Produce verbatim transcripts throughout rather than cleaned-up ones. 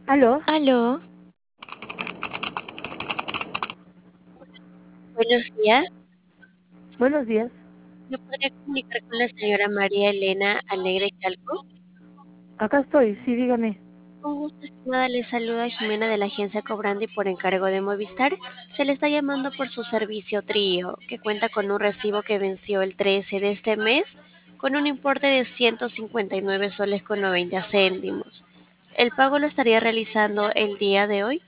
¿Aló? Aló, Buenos días. Buenos días. ¿Me podría comunicar con la señora María Elena Alegre Chalco? Acá estoy, sí, dígame. Con gusto, estimada, le saluda Jimena de la agencia Cobrandi por encargo de Movistar. Se le está llamando por su servicio Trío, que cuenta con un recibo que venció el trece de este mes con un importe de ciento cincuenta y nueve soles con noventa céntimos. ¿El pago lo estaría realizando el día de hoy?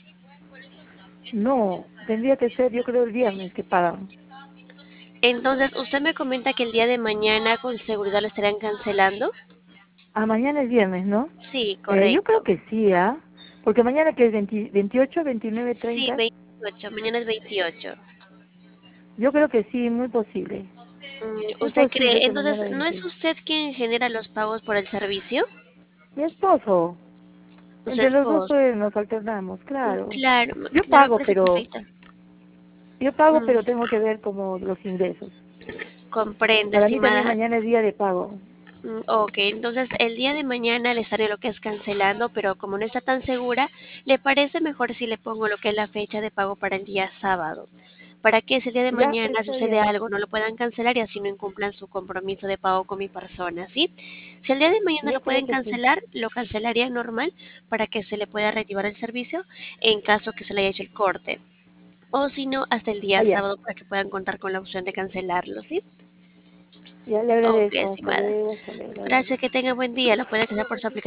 No, tendría que ser, yo creo, el viernes que pagan. Entonces, usted me comenta que el día de mañana con seguridad lo estarían cancelando. Ah, mañana es viernes, ¿no? Sí, Eh, yo creo correcto. que sí, ¿ah? Porque mañana que es veinte veintiocho, veintinueve, Sí, treinta. veintiocho. Mañana es veintiocho. Yo creo que sí, muy posible. Mm, Muy ¿Usted posible cree? que mañana Entonces, ¿no es veintiocho. usted quien genera los pagos por el servicio? Mi esposo. Su Entre los dos esposo. pues, nos alternamos, Mm, claro. Claro, Yo claro, me pago, parece pero perfecto. yo pago, Mm, pero tengo que ver como los ingresos. Comprendo, Para mí también estimada. mañana es día de pago. Mm, Ok, entonces el día de mañana le estaré lo que es cancelando, pero como no está tan segura, ¿le parece mejor si le pongo lo que es la fecha de pago para el día sábado? Para que si el día de Ya, mañana está sucede bien. algo, no lo puedan cancelar y así no incumplan su compromiso de pago con mi persona, ¿sí? Si el día de mañana Yo lo creo pueden que sí. cancelar, lo cancelaría normal para que se le pueda reactivar el servicio en caso que se le haya hecho el corte. O si no, hasta el día Ah, ya. sábado para que puedan contar con la opción de cancelarlo, ¿sí? Ya le Ok, agradezco. Hasta estimada. luego, hasta luego. Gracias, que tenga buen día. Lo puede cancelar por su aplicación.